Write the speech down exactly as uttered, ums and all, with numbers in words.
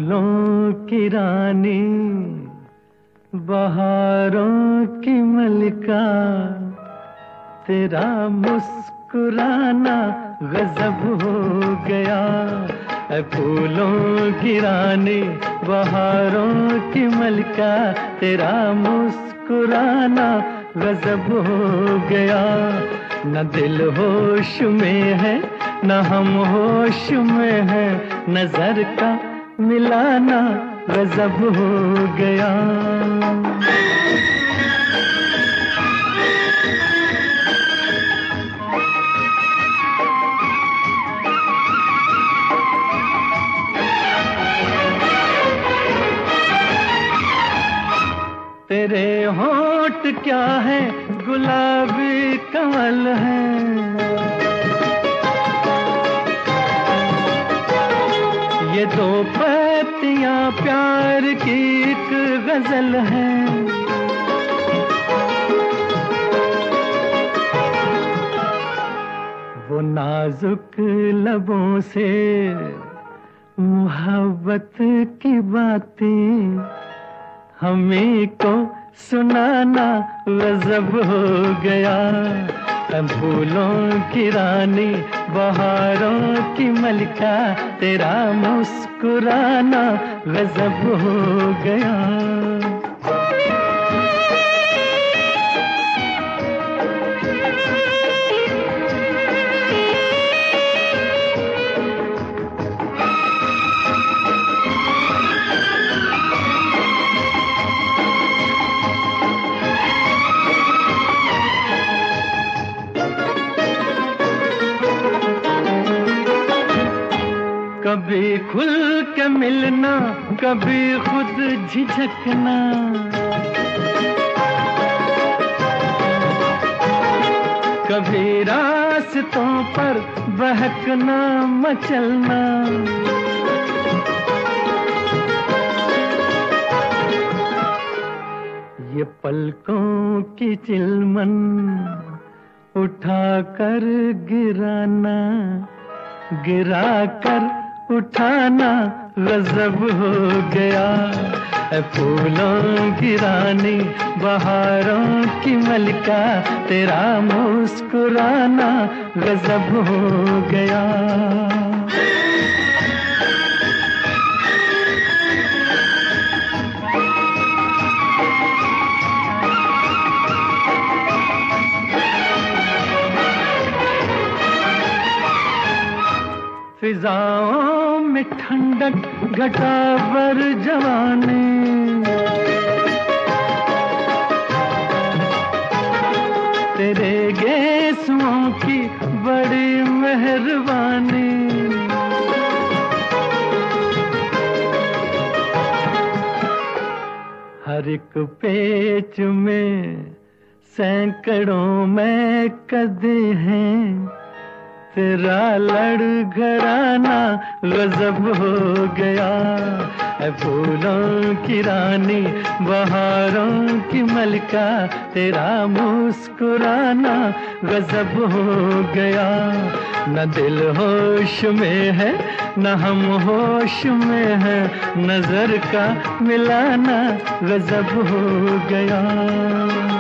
फूलों की रानी, बहारों की मलिका, तेरा मुस्कुराना गजब हो गया। ऐ फूलों की रानी, बहारों की मलिका, तेरा मुस्कुराना गजब हो गया। न दिल होश में है न हम होश में है, नजर का मिलाना गजब हो गया। तेरे होंठ क्या है, गुलाबी कमल है, ये दो पत्तियां प्यार की एक गजल है। वो नाजुक लबों से मोहब्बत की बातें हमें को सुनाना गजब हो गया। फूलों की रानी, बहारों की मलिका, तेरा मुस्कुराना गजब हो गया। कभी खुल के मिलना, कभी खुद झिझकना, कभी रास्तों पर बहकना मचलना। ये पलकों की चिलमन उठा कर गिराना, गिरा कर उठाना गजब हो गया। ऐ फूलों की रानी, बहारों की मलिका, तेरा मुस्कुराना गजब हो गया। फिजाओं में ठंडक घटा बर जवानी, तेरे गेसुओं की बड़ी मेहरबानी। हर एक पेच में सैकड़ों में कदे हैं, तेरा लड़खड़ाना गजब हो गया। ऐ फूलों की रानी, बहारों की मलिका, तेरा मुस्कुराना गजब हो गया। न दिल होश में है न हम होश में है, नजर का मिलाना गजब हो गया।